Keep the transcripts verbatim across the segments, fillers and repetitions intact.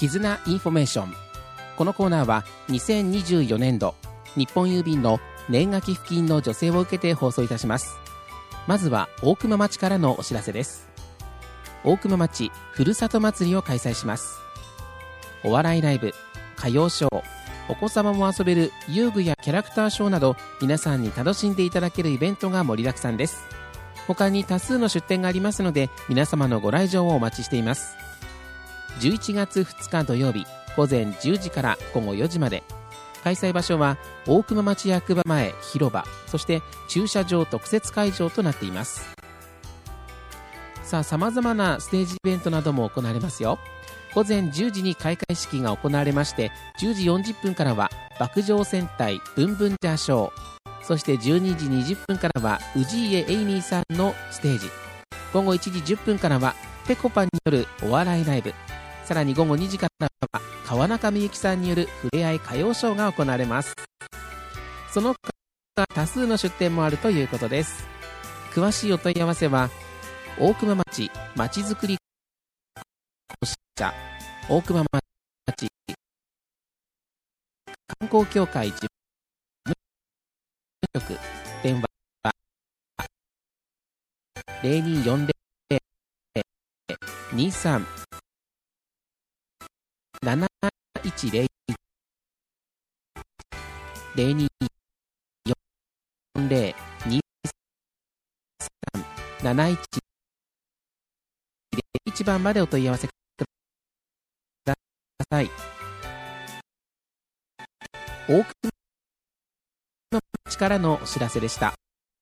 絆インフォメーション。このコーナーはにせんにじゅうよねんど日本郵便の年賀寄付金の助成を受けて放送いたします。まずは大熊町からのお知らせです。大熊町ふるさと祭りを開催します。お笑いライブ、歌謡ショー、お子様も遊べる遊具やキャラクターショーなど、皆さんに楽しんでいただけるイベントが盛りだくさんです。他に多数の出店がありますので、皆様のご来場をお待ちしています。じゅういちがつふつか土曜日、午前じゅうじからごごよじまで。開催場所は大熊町役場前広場、そして駐車場特設会場となっています。さあ、様々なステージイベントなども行われますよ。午前じゅうじに開会式が行われまして、じゅうじよんじゅっぷんからは爆上戦隊ブンブンジャーショー、そしてじゅうにじにじゅっぷんからは氏家エイミーさんのステージ、午後いちじじゅっぷんからはぺこぱによるお笑いライブ、さらに午後にじからは川中美幸さんによるふれあい歌謡ショーが行われます。その他多数の出店もあるということです。詳しいお問い合わせは大熊町まちづくり公式社大熊町観光協会事務局、電話ゼロにーよんゼロ にーさん なないちゼロ ゼロにーよんゼロ にーさん なないちゼロ いちばんまでお問い合わせください。大熊町からのお知らせでした。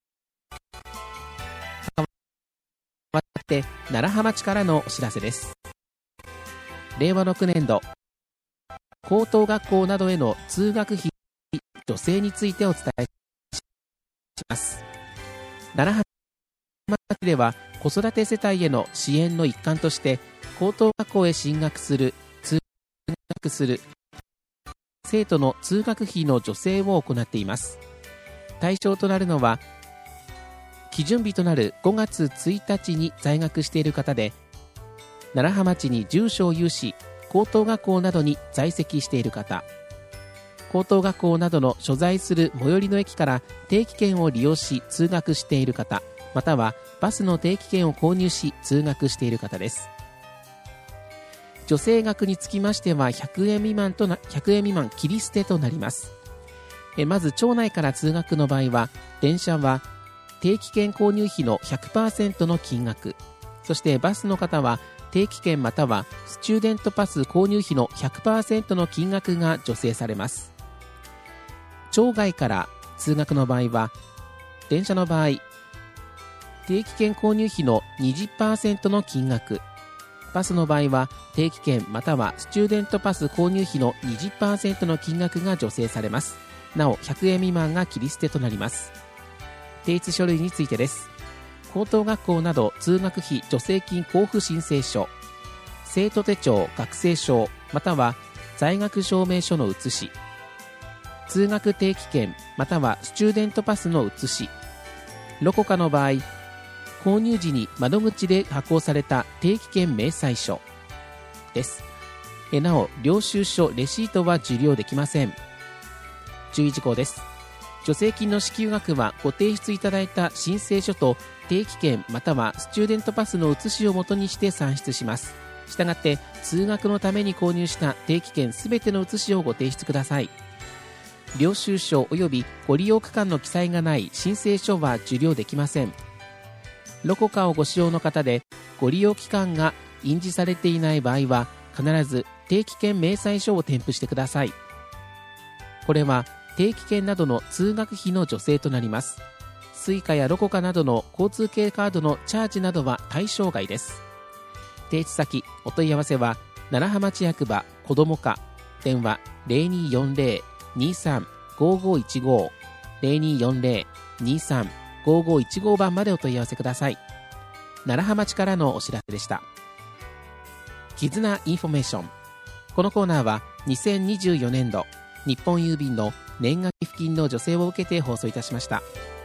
変わって楢葉町からのお知らせです。れいわろくねんど高等学校などへの通学費助成についてお伝えします。楢葉町では子育て世帯への支援の一環として、高等学校へ進学する通学する生徒の通学費の助成を行っています。対象となるのは基準日となるごがつついたちに在学している方で、楢葉町に住所を有し高等学校などに在籍している方、高等学校などの所在する最寄りの駅から定期券を利用し通学している方、またはバスの定期券を購入し通学している方です。助成額につきましてはひゃくえん未満となひゃくえん未満切り捨てとなります。えまず町内から通学の場合は、電車は定期券購入費の ひゃくパーセント の金額、そしてバスの方は定期券またはスチューデントパス購入費の ひゃくパーセント の金額が助成されます。町外から通学の場合は、電車の場合定期券購入費の にじゅっパーセント の金額、バスの場合は定期券またはスチューデントパス購入費の にじゅっパーセント の金額が助成されます。なおひゃくえん未満が切り捨てとなります。提出書類についてです。高等学校など通学費助成金交付申請書、生徒手帳学生証または在学証明書の写し、通学定期券またはスチューデントパスの写し、ロコカの場合購入時に窓口で発行された定期券明細書です。えなお領収書レシートは受領できません。注意事項です。助成金の支給額はご提出いただいた申請書と定期券またはスチューデントパスの写しをもとにして算出します。したがって通学のために購入した定期券すべての写しをご提出ください。領収書及びご利用区間の記載がない申請書は受領できません。ロコカをご使用の方でご利用期間が印字されていない場合は、必ず定期券明細書を添付してください。これは定期券などの通学費の助成となります。スイカやロコカなどの交通系カードのチャージなどは対象外です。提出先お問い合わせは楢葉町役場子ども課、電話 ゼロにーよんゼロ にーさん ごーごーいちご ゼロにーよんゼロ にーさん ごーごーいちご 番までお問い合わせください。楢葉町からのお知らせでした。絆インフォメーション。このコーナーはにせんにじゅうよねんど日本郵便の年賀寄付金の助成を受けて放送いたしました。